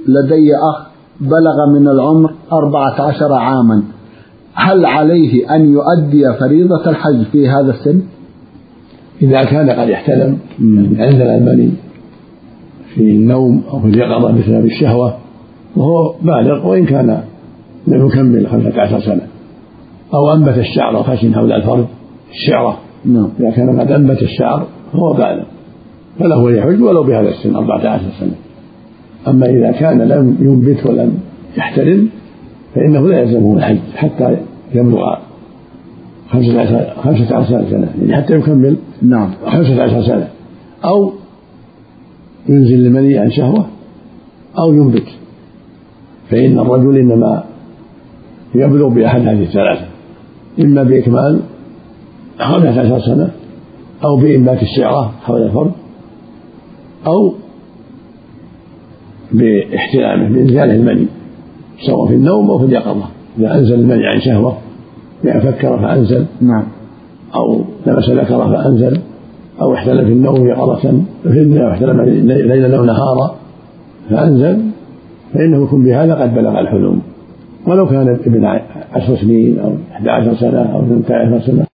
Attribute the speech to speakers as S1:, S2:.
S1: لدي أخ بلغ من العمر 14 عاما، هل عليه أن يؤدي فريضة الحج في هذا السن؟
S2: إذا كان قد احتلم أنزل المني في النوم أو في اليقظة بسبب الشهوة وهو بالغ وإن كان لم يكمل 15 سنة، أو أنبت الشعر وخشن حول الفرج الشعرة، إذا كان قد أنبت الشعر فهو بالغ فله يحج ولو بهذا السن 14 سنة. أما إذا كان لم ينبت ولم يحترم فإنه لا يلزمه الحج حتى يبلغ 15 سنة، يعني حتى يكمل 15 سنة، أو ينزل المني عن شهوة أو ينبت، فإن الرجل إنما يبلغ بأحد هذه الثلاثة، إما بإكمال 15 سنة أو بإنبات الشعرة حول الفرد أو باحتلامه بإنزال المني سواء في النوم أو في اليقظة. إذا أنزل المني عن شهوة يعني فكر فأنزل أو لمس ذكره فأنزل أو احتلم في النوم يقظة احتلم ليلا أو نهارا فأنزل، فإنه يكون بهذا قد بلغ الحلم ولو كان ابن 10 سنين أو 11 سنة أو 12 سنة.